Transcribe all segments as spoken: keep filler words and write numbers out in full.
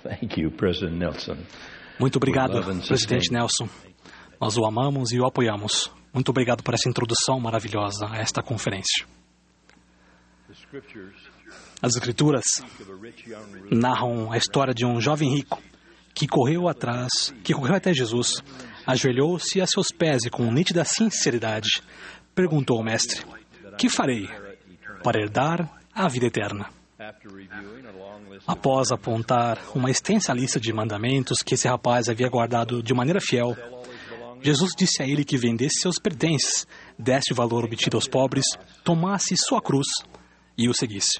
Thank you, President Nelson. Muito obrigado, Presidente Nelson. Nós o amamos e o apoiamos. Muito obrigado por essa introdução maravilhosa a esta conferência. As Escrituras narram a história de um jovem rico que correu atrás, que correu até Jesus, ajoelhou-se a seus pés e com nítida sinceridade perguntou ao Mestre: que farei para herdar a vida eterna? Após apontar uma extensa lista de mandamentos que esse rapaz havia guardado de maneira fiel, Jesus disse a ele que vendesse seus pertences, desse o valor obtido aos pobres, tomasse sua cruz e o seguisse.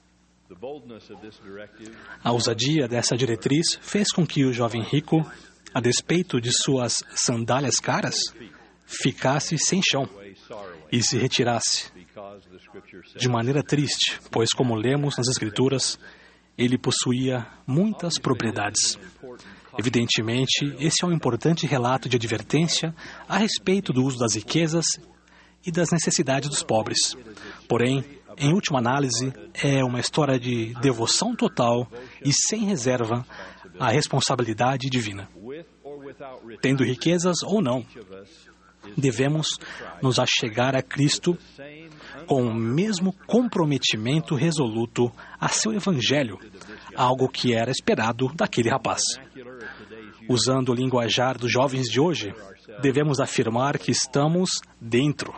A ousadia dessa diretriz fez com que o jovem rico, a despeito de suas sandálias caras, ficasse sem chão e se retirasse de maneira triste, pois, como lemos nas Escrituras, ele possuía muitas propriedades. Evidentemente, esse é um importante relato de advertência a respeito do uso das riquezas e das necessidades dos pobres. Porém, em última análise, é uma história de devoção total e sem reserva à responsabilidade divina. Tendo riquezas ou não, devemos nos achegar a Cristo com o mesmo comprometimento resoluto a seu Evangelho, algo que era esperado daquele rapaz. Usando o linguajar dos jovens de hoje, devemos afirmar que estamos dentro.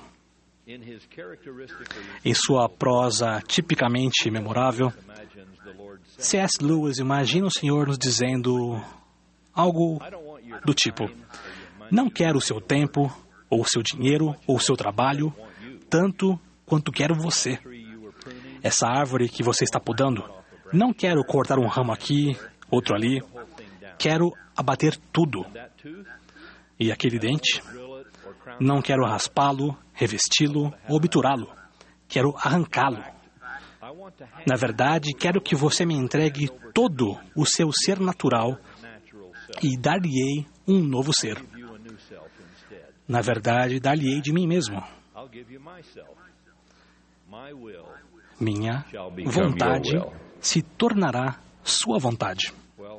Em sua prosa tipicamente memorável, C S Lewis imagina o Senhor nos dizendo algo do tipo: não quero o seu tempo, ou o seu dinheiro, ou o seu trabalho, tanto quanto quero você. Essa árvore que você está podando, não quero cortar um ramo aqui, outro ali. Quero abater tudo. E aquele dente, não quero raspá-lo, revesti-lo ou obturá-lo. Quero arrancá-lo. Na verdade, quero que você me entregue todo o seu ser natural e dar-lhe-ei um novo ser. Na verdade, dar-lhe-ei de mim mesmo. Minha vontade se tornará sua vontade.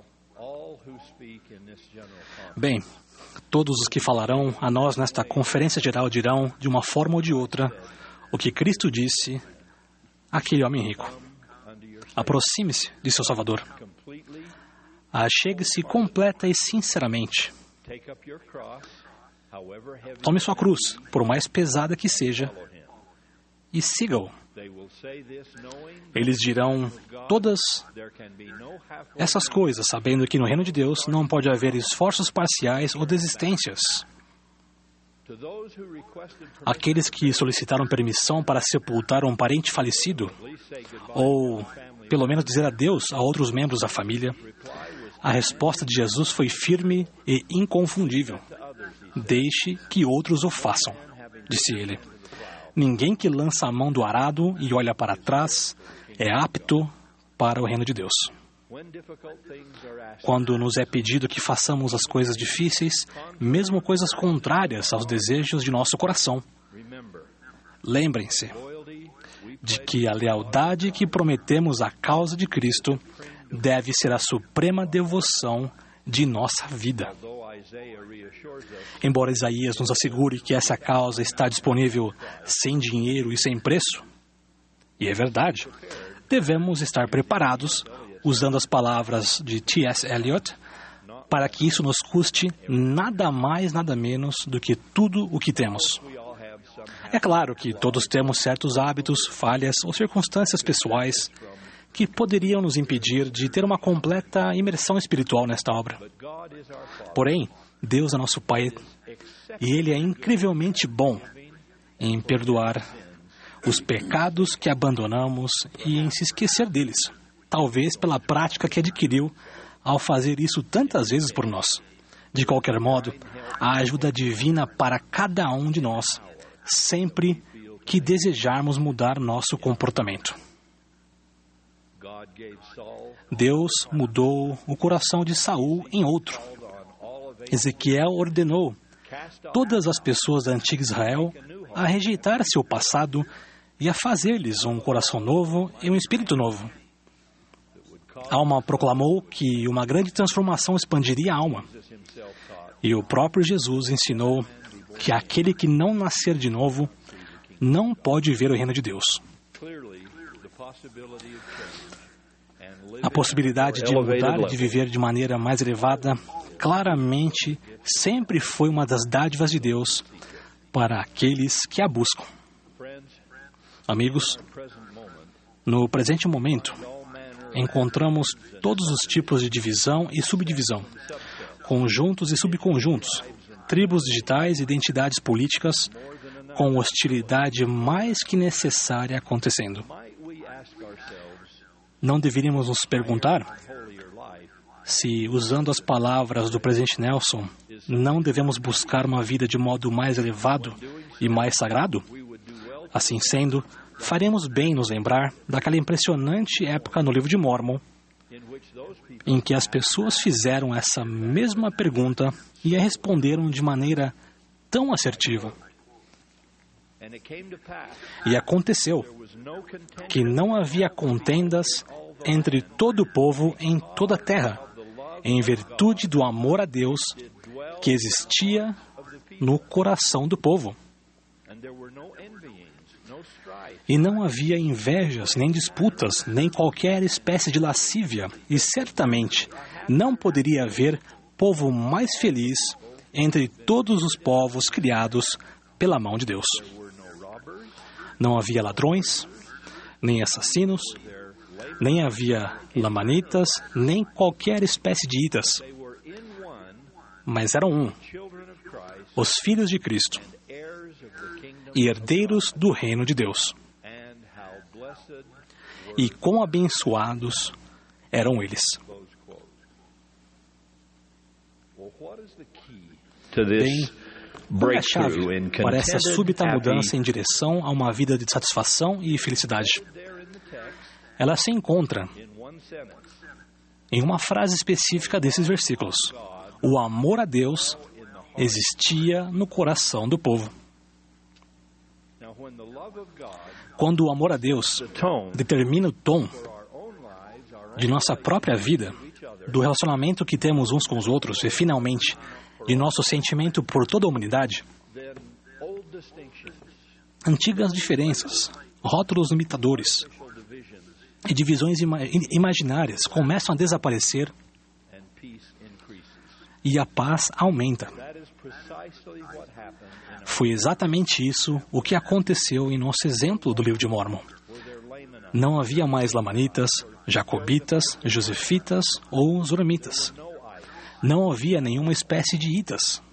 Bem, todos os que falarão a nós nesta conferência geral dirão, de uma forma ou de outra, o que Cristo disse àquele homem rico. Aproxime-se de seu Salvador. Achegue-se completa e sinceramente. Tome sua cruz, por mais pesada que seja, e siga-o. Eles dirão todas essas coisas, sabendo que no reino de Deus não pode haver esforços parciais ou desistências. Aqueles que solicitaram permissão para sepultar um parente falecido, ou pelo menos dizer adeus a outros membros da família, a resposta de Jesus foi firme e inconfundível. Deixe que outros o façam, disse ele. Ninguém que lança a mão do arado e olha para trás é apto para o reino de Deus. Quando nos é pedido que façamos as coisas difíceis, mesmo coisas contrárias aos desejos de nosso coração, lembrem-se de que a lealdade que prometemos à causa de Cristo deve ser a suprema devoção de nossa vida. Embora Isaías nos assegure que essa causa está disponível sem dinheiro e sem preço, e é verdade, devemos estar preparados, usando as palavras de T S Eliot, para que isso nos custe nada mais, nada menos do que tudo o que temos. É claro que todos temos certos hábitos, falhas ou circunstâncias pessoais que poderiam nos impedir de ter uma completa imersão espiritual nesta obra. Porém, Deus é nosso Pai e Ele é incrivelmente bom em perdoar os pecados que abandonamos e em se esquecer deles, talvez pela prática que adquiriu ao fazer isso tantas vezes por nós. De qualquer modo, a ajuda divina para cada um de nós, sempre que desejarmos mudar nosso comportamento. Deus mudou o coração de Saul em outro. Ezequiel ordenou todas as pessoas da antiga Israel a rejeitar seu passado e a fazer-lhes um coração novo e um espírito novo. A alma proclamou que uma grande transformação expandiria a alma. E o próprio Jesus ensinou que aquele que não nascer de novo não pode ver o reino de Deus. A possibilidade de mudar e de viver de maneira mais elevada, claramente, sempre foi uma das dádivas de Deus para aqueles que a buscam. Amigos, no presente momento, encontramos todos os tipos de divisão e subdivisão, conjuntos e subconjuntos, tribos digitais e identidades políticas, com hostilidade mais que necessária acontecendo. Não deveríamos nos perguntar se, usando as palavras do presidente Nelson, não devemos buscar uma vida de modo mais elevado e mais sagrado? Assim sendo, faremos bem nos lembrar daquela impressionante época no livro de Mórmon, em que as pessoas fizeram essa mesma pergunta e a responderam de maneira tão assertiva. E aconteceu que não havia contendas entre todo o povo em toda a terra, em virtude do amor a Deus que existia no coração do povo. E não havia invejas, nem disputas, nem qualquer espécie de lascívia, e certamente não poderia haver povo mais feliz entre todos os povos criados pela mão de Deus. Não havia ladrões, nem assassinos, nem havia lamanitas, nem qualquer espécie de itas, mas eram um, os filhos de Cristo e herdeiros do reino de Deus. E quão abençoados eram eles. Bem, qual é a chave para essa súbita mudança em direção a uma vida de satisfação e felicidade? Ela se encontra em uma frase específica desses versículos. O amor a Deus existia no coração do povo. Quando o amor a Deus determina o tom de nossa própria vida, do relacionamento que temos uns com os outros e, finalmente, de nosso sentimento por toda a humanidade, antigas diferenças, rótulos limitadores e divisões ima- imaginárias começam a desaparecer e a paz aumenta. Foi exatamente isso o que aconteceu em nosso exemplo do livro de Mórmon. Não havia mais lamanitas, jacobitas, josefitas ou zoramitas. Não havia nenhuma espécie de itas.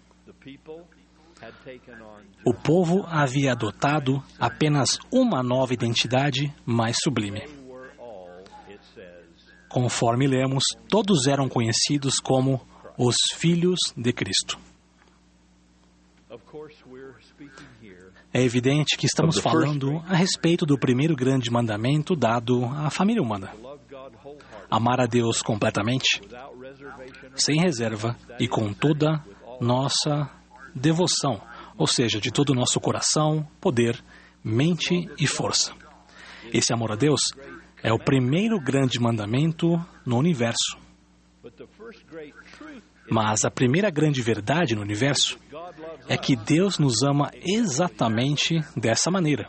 O povo havia adotado apenas uma nova identidade mais sublime. Conforme lemos, todos eram conhecidos como os filhos de Cristo. É evidente que estamos falando a respeito do primeiro grande mandamento dado à família humana. Amar a Deus completamente, sem reserva e com toda nossa devoção, ou seja, de todo o nosso coração, poder, mente e força. Esse amor a Deus é o primeiro grande mandamento no universo. Mas a primeira grande verdade no universo é que Deus nos ama exatamente dessa maneira.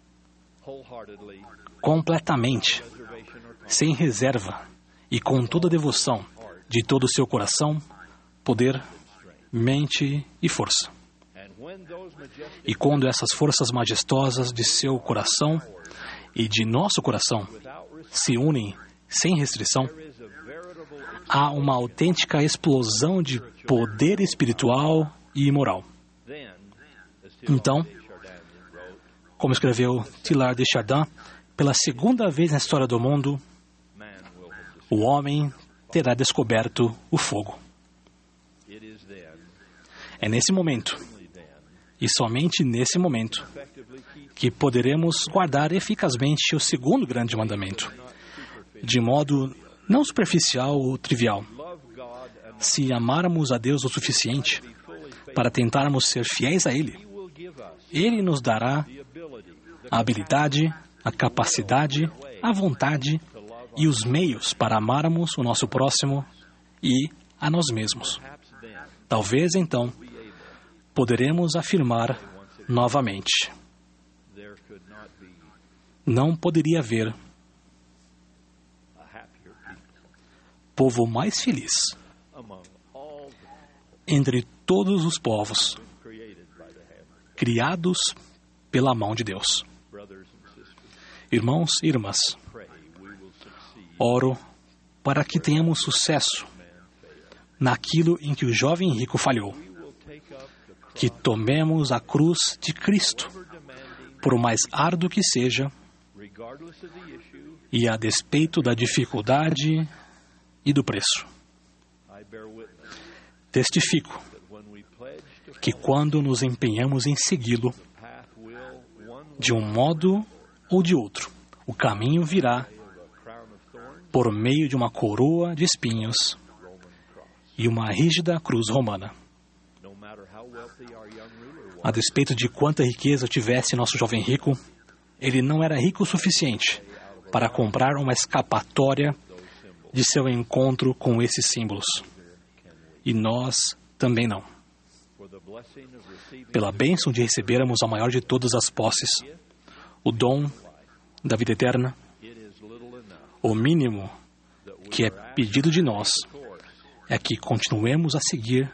Completamente, sem reserva e com toda a devoção de todo o seu coração, poder, mente e força. E quando essas forças majestosas de seu coração e de nosso coração se unem sem restrição, há uma autêntica explosão de poder espiritual e moral. Então, como escreveu Teilhard de Chardin, pela segunda vez na história do mundo, o homem terá descoberto o fogo. É nesse momento, e somente nesse momento, que poderemos guardar eficazmente o segundo grande mandamento, de modo não superficial ou trivial. Se amarmos a Deus o suficiente para tentarmos ser fiéis a Ele, Ele nos dará a habilidade, a capacidade, a vontade e os meios para amarmos o nosso próximo e a nós mesmos. Talvez então poderemos afirmar novamente: não poderia haver povo mais feliz entre todos os povos criados pela mão de Deus. Irmãos e irmãs, oro para que tenhamos sucesso naquilo em que o jovem rico falhou. Que tomemos a cruz de Cristo, por mais árduo que seja, e a despeito da dificuldade e do preço. Testifico que quando nos empenhamos em segui-lo, de um modo ou de outro, o caminho virá por meio de uma coroa de espinhos e uma rígida cruz romana. A despeito de quanta riqueza tivesse nosso jovem rico, ele não era rico o suficiente para comprar uma escapatória de seu encontro com esses símbolos. E nós também não. Pela bênção de recebermos a maior de todas as posses, o dom da vida eterna, o mínimo que é pedido de nós é que continuemos a seguir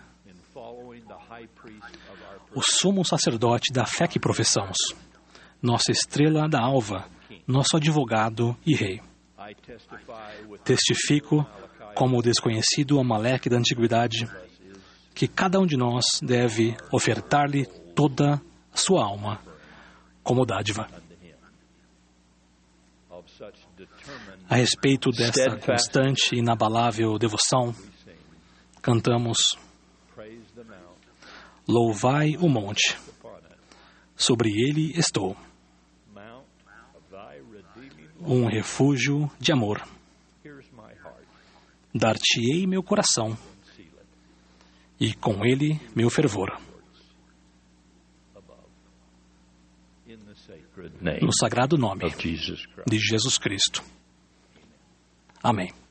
o sumo sacerdote da fé que professamos, nossa estrela da alva, nosso advogado e rei. Testifico, como o desconhecido Amaleque da antiguidade, que cada um de nós deve ofertar-lhe toda a sua alma como dádiva. A respeito desta constante e inabalável devoção, cantamos: louvai o monte, sobre ele estou, um refúgio de amor. Dar-te-ei meu coração, e com ele meu fervor. No sagrado nome de Jesus Cristo. Amém.